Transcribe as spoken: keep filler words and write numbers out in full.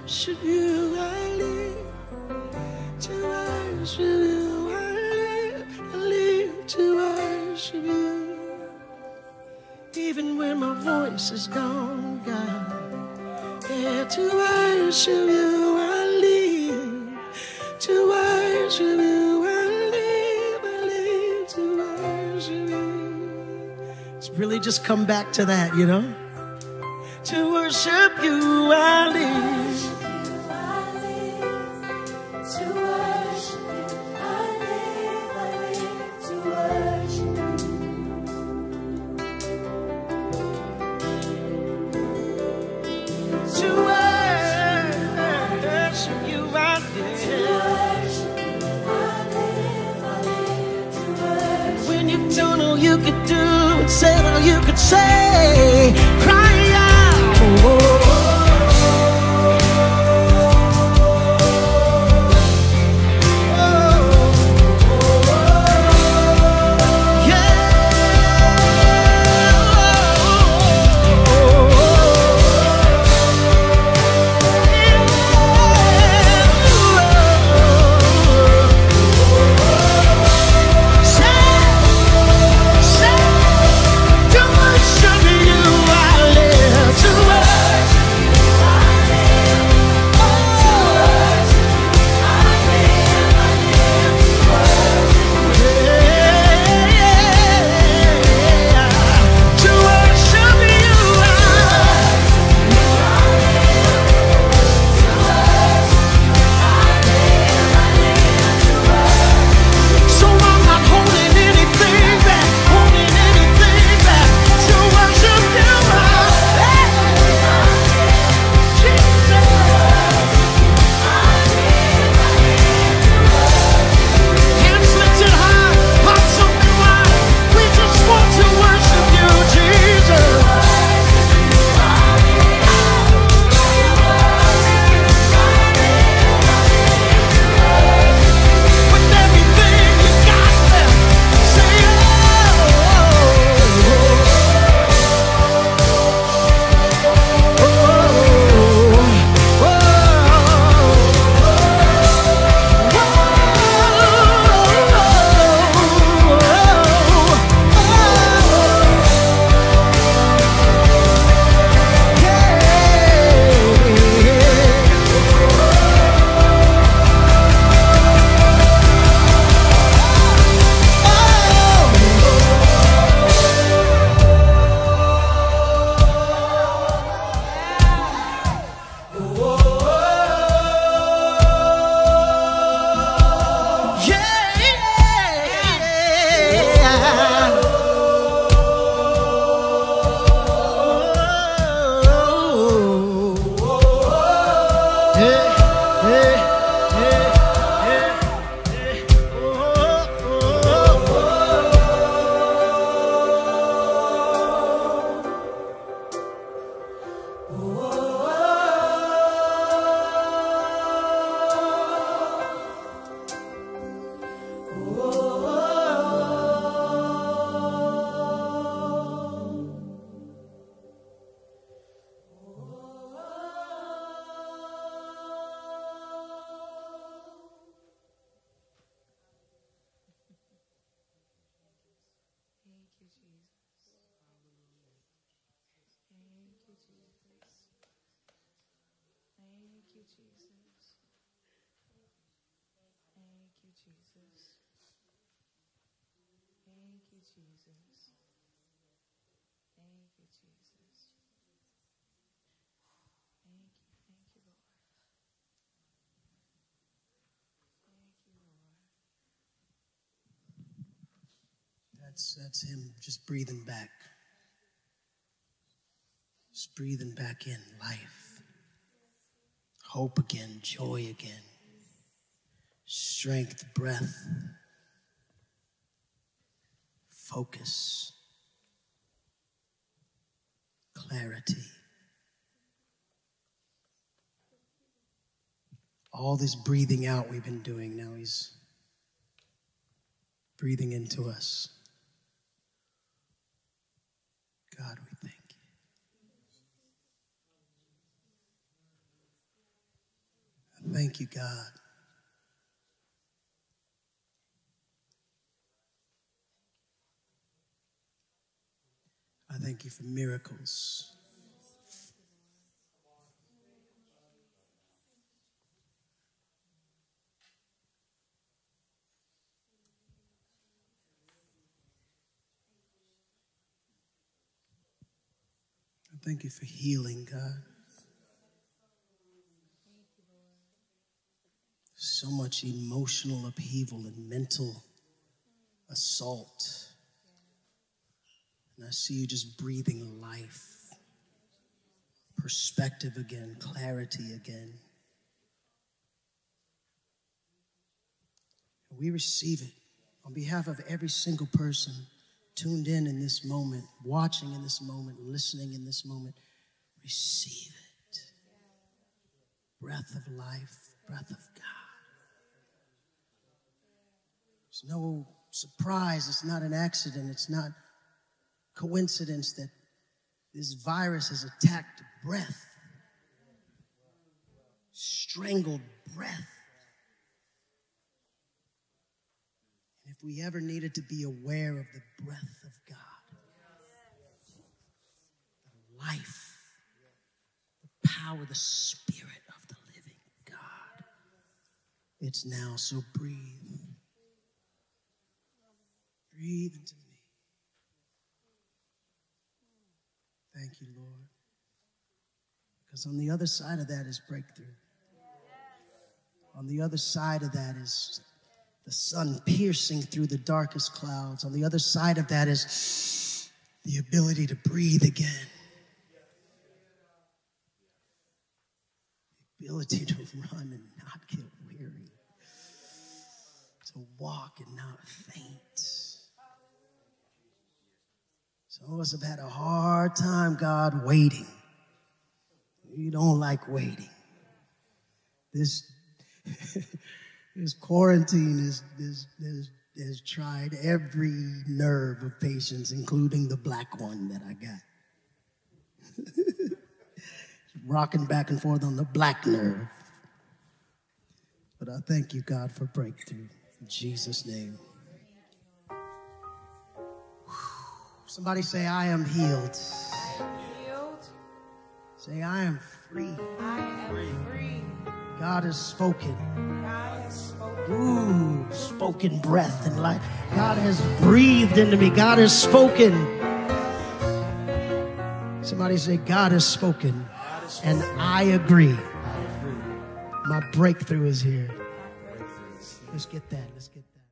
worship you, I live. To worship you, I live. I live to worship you. Even when my voice is gone, God. Yeah, to worship you, I live. To worship you, I live. I live to worship you. It's really just come back to that, you know? To worship you, I live. To worship you, I live. I live to worship you. To worship you, I live. To worship you, I live. I live to worship. When you don't know you could do and say all you could say, cry out. Oh. That's, that's him just breathing back. Just breathing back in life. Hope again, joy again. Strength, breath. Focus. Clarity. All this breathing out we've been doing, now he's breathing into us. God, we thank you. thank you, God. I thank you for miracles. I thank you for healing, God. So much emotional upheaval and mental assault. And I see you just breathing life, perspective again, clarity again. And we receive it on behalf of every single person tuned in in this moment, watching in this moment, listening in this moment. Receive it. Breath of life, breath of God. There's no surprise. It's not an accident. It's not coincidence that this virus has attacked breath, strangled breath. And if we ever needed to be aware of the breath of God, the life, the power, the spirit of the living God, it's now. So breathe. Breathe into me. Thank you, Lord. Because on the other side of that is breakthrough. On the other side of that is the sun piercing through the darkest clouds. On the other side of that is the ability to breathe again. The ability to run and not get weary. To walk and not faint. Some of us have had a hard time, God, waiting. You don't like waiting. This, this quarantine is, is, is, has tried every nerve of patience, including the black one that I got. Rocking back and forth on the black nerve. But I thank you, God, for breakthrough. In Jesus' name. Somebody say, I am healed. I am healed. Say, I am free. I am free. free. God has spoken. God has spoken. Ooh, spoken breath and life. God has breathed into me. God has spoken. Somebody say, God has spoken. God has spoken. And I agree. I agree. My breakthrough is here. Let's get that. Let's get that.